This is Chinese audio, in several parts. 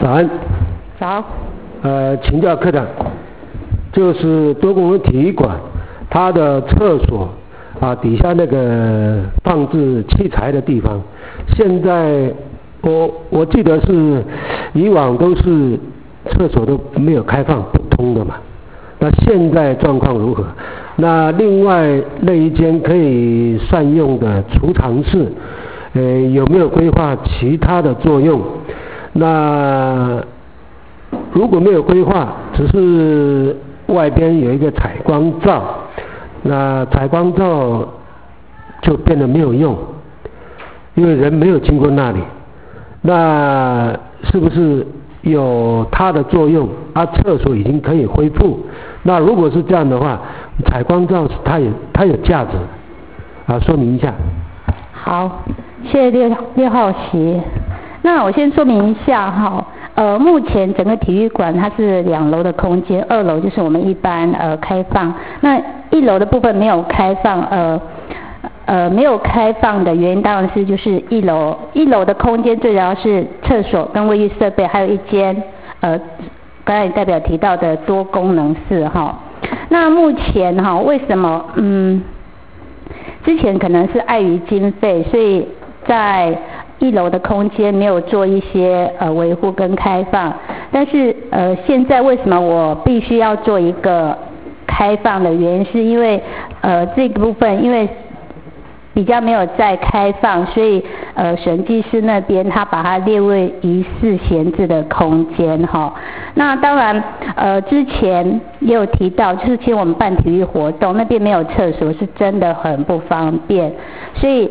早安。 早。 请教科长，就是多功能体育馆，它的厕所底下那个放置器材的地方，现在我记得是以往都是厕所都没有开放不通的嘛，那现在状况如何？那另外那一间可以善用的储藏室，有没有规划其他的作用？那如果没有规划，只是外边有一个采光罩，那采光罩就变得没有用，因为人没有经过那里，那是不是有它的作用？厕所已经可以恢复，那如果是这样的话，采光罩它有价值说明一下。 好，谢谢6号席。那我先说明一下目前整个体育馆它是2楼的空间，2楼就是我们一般开放，那1楼的部分没有开放，没有开放的原因当然是就是1楼的空间最主要是厕所跟卫浴设备，还有一间刚才代表提到的多功能室那目前为什么之前可能是碍于经费，所以在1楼的空间没有做一些维护跟开放，但是现在为什么我必须要做一个开放的原因，是因为这个部分因为比较没有再开放，所以审计师那边他把它列为疑似闲置的空间那当然之前也有提到，就是其实我们办体育活动那边没有厕所是真的很不方便，所以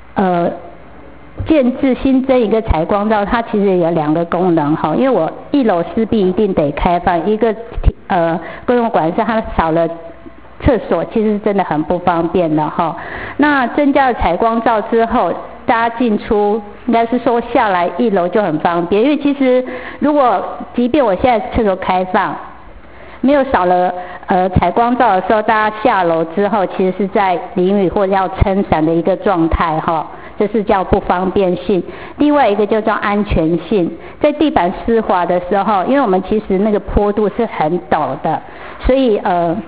建置新增一个采光罩，它其实有2个功能因为我1楼势必一定得开放，一个公用馆是它少了厕所，其实真的很不方便的那增加了采光罩之后，大家进出应该是说下来1楼就很方便，因为其实即便我现在厕所开放，没有少了采光罩的时候，大家下楼之后其实是在淋雨或者要撑伞的一个状态这是叫不方便性。另外一个就叫安全性，在地板湿滑的时候，因为我们其实那个坡度是很陡的，所以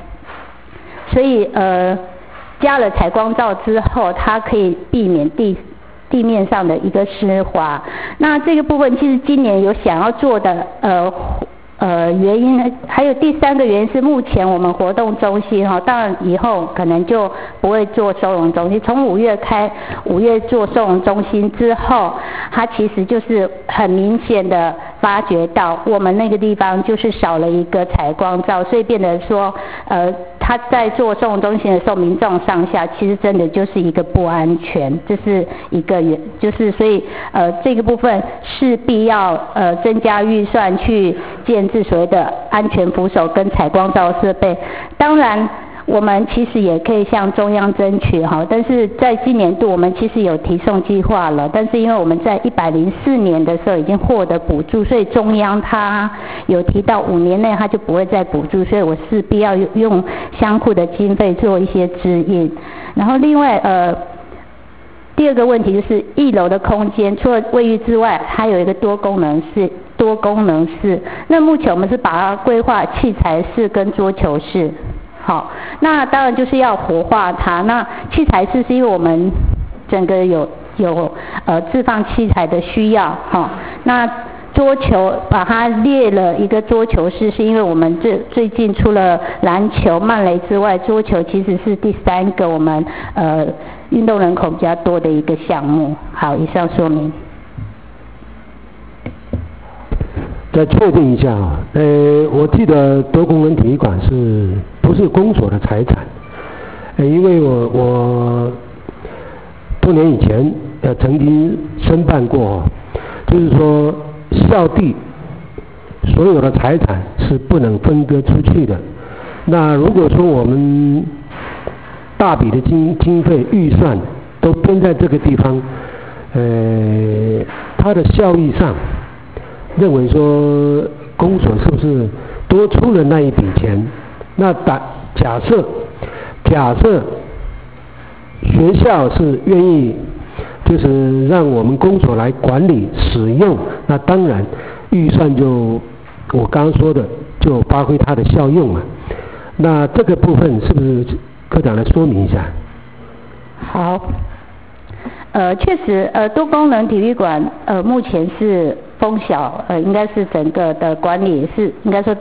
加了采光罩之后，它可以避免地面上的一个湿滑。那这个部分其实今年有想要做的原因呢，还有第3个原因是目前我们活动中心当然以后可能就不会做收容中心，从5月做收容中心之后，它其实就是很明显的发觉到我们那个地方就是少了一个采光罩，所以变得说他在做收容中心的时候，民众上下其实真的就是一个不安全，这是一个就是所以这个部分势必要增加预算去建置所谓的安全扶手跟采光罩设备。当然我们其实也可以向中央争取但是在今年度我们其实有提送计划了，但是因为我们在104年的时候已经获得补助，所以中央它有提到5年内它就不会再补助，所以我势必要用箱库的经费做一些支应。然后另外第2个问题就是1楼的空间除了卫浴之外，还有一个多功能室，那目前我们是把它规划器材室跟桌球室那当然就是要活化它。那器材室是因为我们整个有置放器材的需要那桌球把它列了一个桌球室，是因为我们最近除了篮球、漫垒之外，桌球其实是第3个我们运动人口比较多的一个项目。好，以上说明。 再确定一下我记得多功能体育馆不是公所的财产？因为我多年以前曾经申办过就是说校地所有的财产是不能分割出去的。那如果说我们大笔的经费预算都编在这个地方，它的效益上认为说公所是不是多出了那一笔钱？那假设学校是愿意就是让我们公所来管理使用，那当然预算就我刚刚说的就发挥它的效用了。那这个部分是不是科长来说明一下？ 好，确实，多功能体育馆目前是风小，应该是整个的管理是应该说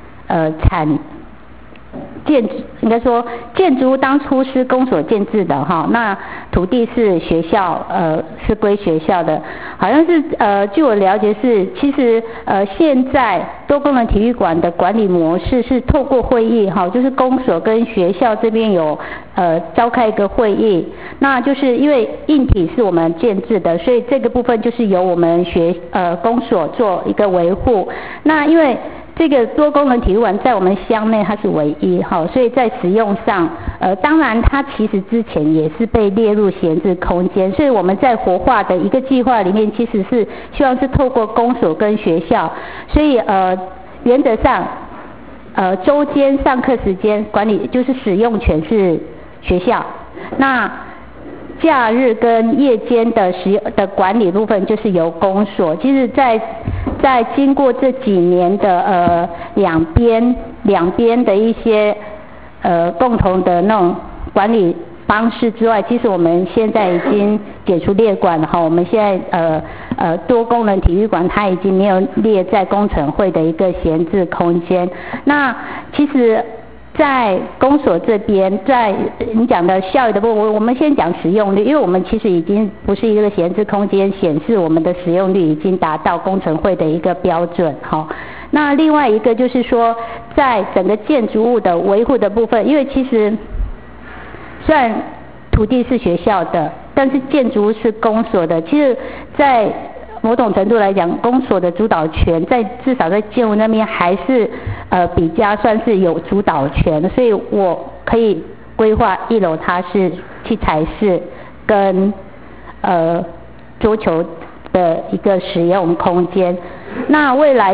应该说建筑物当初是公所建制的哈，那土地是学校是归学校的，好像是据我了解是，其实现在多功能体育馆的管理模式是透过会议哈，就是公所跟学校这边有召开一个会议，那就是因为硬体是我们建制的，所以这个部分就是由我们公所做一个维护，那因为这个多功能体育馆在我们乡内它是唯一哈，所以在使用上，当然它其实之前也是被列入闲置空间，所以我们在活化的一个计划里面，其实是希望是透过公所跟学校，所以原则上周间上课时间管理就是使用权是学校，那假日跟夜间的管理部分就是由公所。其实在经过这几年的两边的一些共同的那种管理方式之外，其实我们现在已经解除列管了哈。我们现在多功能体育馆它已经没有列在工程会的一个闲置空间。那其实在公所这边，在你讲的效益的部分，我们先讲使用率，因为我们其实已经不是一个闲置空间，显示我们的使用率已经达到工程会的一个标准哈。那另外一个就是说，在整个建筑物的维护的部分，因为其实虽然土地是学校的，但是建筑物是公所的，其实在某种程度来讲，公所的主导权至少在建筑那边还是比较算是有主导权，所以我可以规划一楼它是器材室跟桌球的一个使用空间。那未来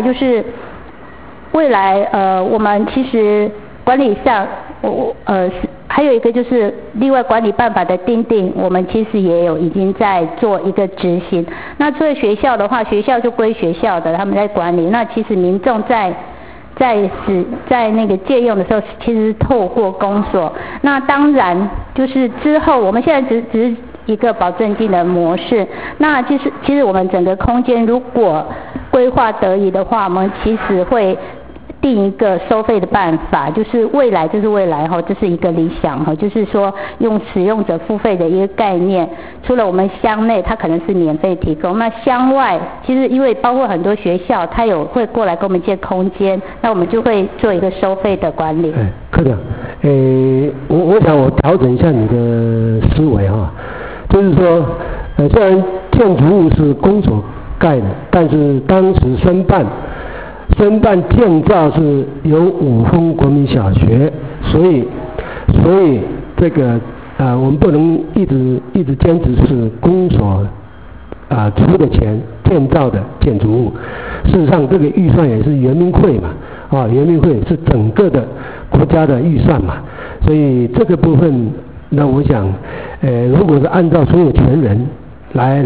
我们其实管理上还有一个就是另外管理办法的订定，我们其实也有已经在做一个执行。那作为学校的话，学校就归学校的，他们在管理。那其实民众在那个借用的时候，其实是透过公所。那当然就是之后我们现在只是一个保证金的模式。那其实我们整个空间如果规划得宜的话，我们其实会定一个收费的办法，就是未来哈，这是一个理想哈，就是说用使用者付费的一个概念。除了我们乡内，它可能是免费提供，那乡外其实因为包括很多学校，它会过来跟我们借空间，那我们就会做一个收费的管理。 科长，我想我调整一下你的思维哈，就是说，虽然建筑物是公所盖的，但是当时申办建造是由五峰国民小学，所以这个我们不能一直坚持是公所出的钱建造的建筑物。事实上，这个预算也是原民会嘛，原民会是整个的国家的预算嘛，所以这个部分，那我想，如果是按照所有权人来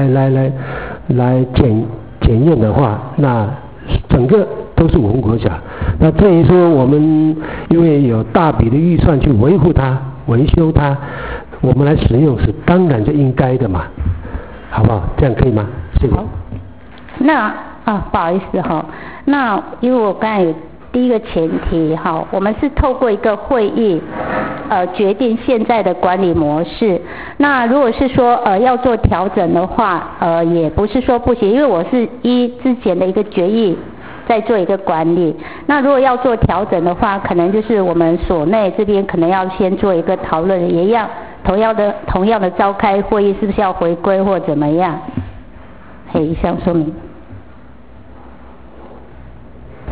检验的话，那整个都是我们国家。那至于说我们因为有大笔的预算去维护它、维修它，我们来使用是当然就应该的嘛，好不好？这样可以吗？谢谢。 好，那不好意思哈，那因为我刚才有第一个前提哈，我们是透过一个会议决定现在的管理模式。那如果是说要做调整的话，也不是说不行，因为我是依之前的一个决议在做一个管理。那如果要做调整的话，可能就是我们所内这边可能要先做一个讨论，也一样同样的召开会议，是不是要回归或怎么样？以上说明。